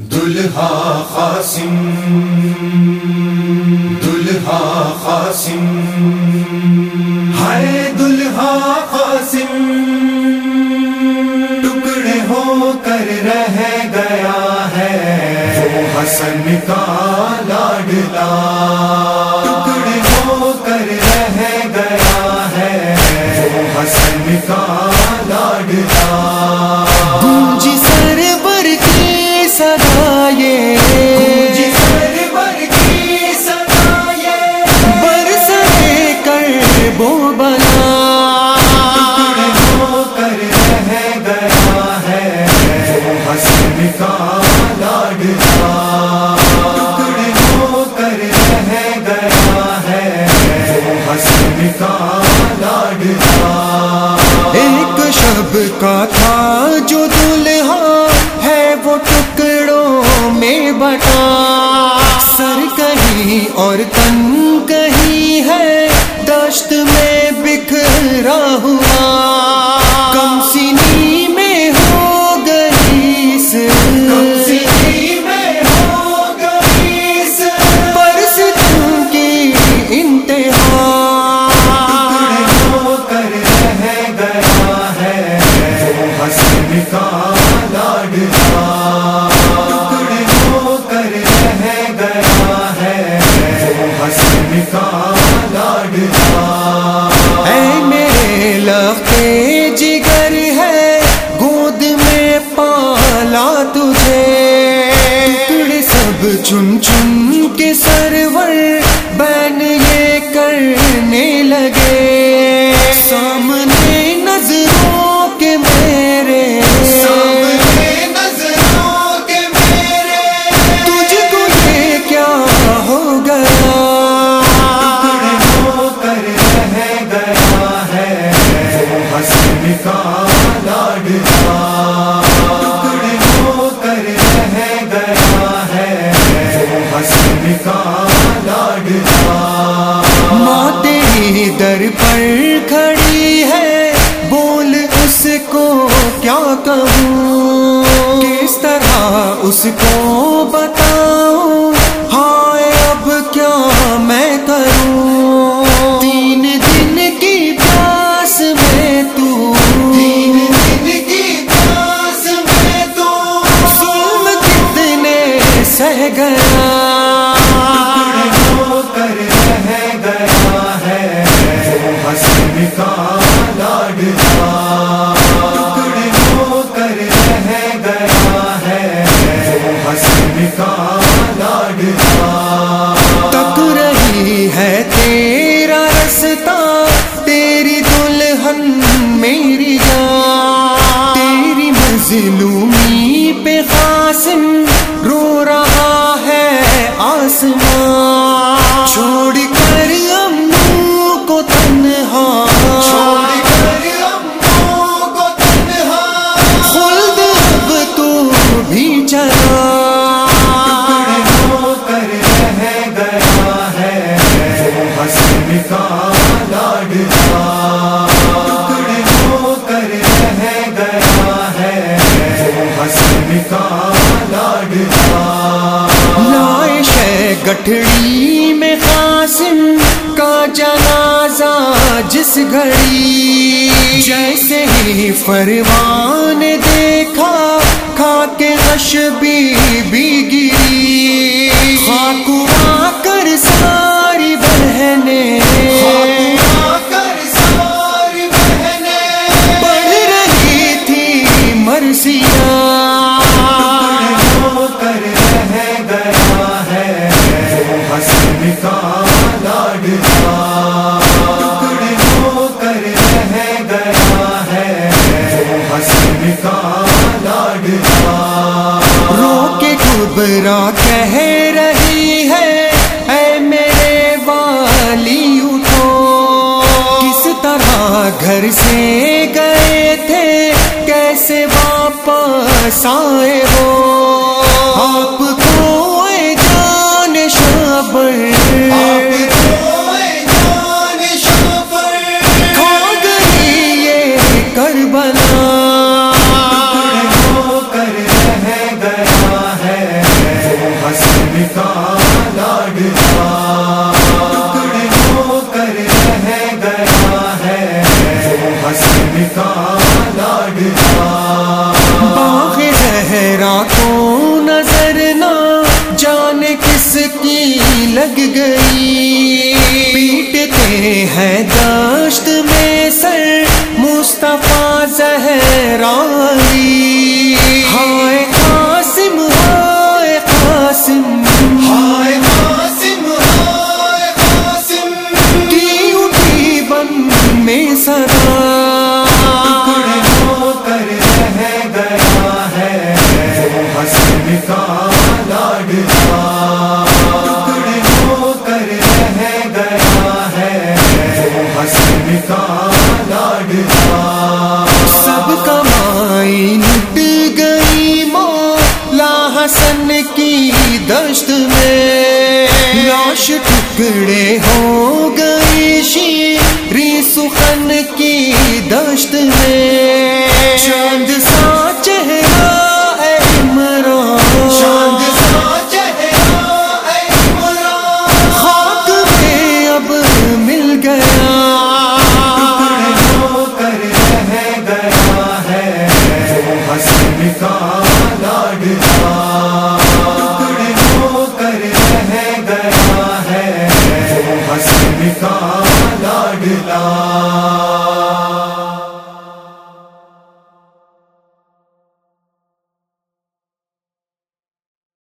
دلہا قاسم دلہا قاسم ہائے دلہا قاسم ٹکڑے ہو کر رہ گیا ہے وہ حسن کا لاڈلا ٹکڑے ہو کر رہ گیا ہے وہ حسن کا لاڈلا گونجی سرور کی صدائے گونجی سرور کی صدائے برسے کرب و بلا ٹکڑے ہو کر رہ گیا ہے وہ حسن کا لاڈلا ٹکڑے ہو کر رہ گیا ہے وہ حسن کا لاڈلا ایک شب کا تھا جو دلہا ہے وہ ٹکڑوں میں بٹا سر کہیں اور تن کہیں ہے دشت میں بکھرا ہوا کم سینی میں ہو گئی کم سینی میں ہو گئی پرستوں کی انتہا ٹکڑے ہو کر رہ گیا ہے وہ حسن کا لاڈلا ٹکڑے ہو کر رہ گیا ہے وہ حسن کا لاڈلا اے میرے لختے جگر ہے گود میں پالا تجھے ٹکڑے سب چن چن کے سرور بین یہ کرنے لگے سامنے نظروں کے میرے سامنے نظروں کے میرے تجھ کو یہ کیا ہو گیا ٹکڑے ہو کر رہ گیا ہے وہ حسن کا لاڈلا ٹکڑے ہو کر رہ گیا ہے وہ حسن کا لاڈلا ماں تیری در پر کھڑی ہے بول اس کو کیا کہوں کس طرح اس کو بتاؤں ہائے اب کیا میں کروں تین دن کی پیاس میں تو تین دن کی پیاس میں تو ظلم کتنے سہ گیا ٹکڑے ہو کر رہ گیا ہے وہ حسن کا لاڈلا ٹکڑے ہو کر رہ گیا ہے وہ حسن کا لاڈلا تک رہی ہے تیرا رستہ تیری دلہن میری جان تیری مظلومی پہ قاسم رو رہا ہے آسمان چھوڑ کر امو کو تنہا چھوڑ کر اموں کو تنہا خلد اب تو بھی چلا ٹکڑے ہو کر رہ گیا ہے وہ حسن کا لاڈلا ٹکڑے ہو کر رہ گیا ہے وہ حسن کا لاڈلا لائش ہے گٹھڑی میں قاسم کا جنازہ جس گھڑی جیسے ہی فرمان دیکھا کھا کے غش بھی گری خاک آ کر ساری بہنیں آ کر ساری بہنیں پڑھ رہی تھی مرثیہ ٹکڑے ہو کر رہ گیا ہے وہ حسن کا لاڈلا ٹکڑے ہو کر رہ گیا ہے وہ حسن کا لاڈلا رو کے کبرا کہہ رہی ہے اے میرے والی اٹھو کس طرح گھر سے گئے تھے کیسے واپس آئے ہو آپ کو اے جان شابر آپ کو اے جان شابر کھا گئی یہ کربلا ٹکڑے ہو کر رہ گیا ہے کی لگ گئی، پیٹتے ہیں دشت میں سر مصطفیٰ زہرا علی، ہائے قاسم ہائے قاسم ہائے قاسم ہائے قاسم کی اٹھی بن میں صدا، ٹکڑے ہو کر رہ گیا ہے وہ حسن کا لاڈلا، ٹکڑے ہو کر رہ گیا ہے وہ حسن کا لاڈلا، سب کمائی لٹ گئی مولا حسن کی دشت میں، لاش ٹکڑے ہو گئی شیری سخن کی دشت میں، چاند سا چہرہ اے عمران، چاند سا چہرہ اے عمران، خاک میں اب مل گیا، ٹکڑے ہو کر رہ گیا ہے وہ حسن کا لاڈلا، ٹکڑے ہو کر رہ گیا ہے وہ حسن کا لاڈلا۔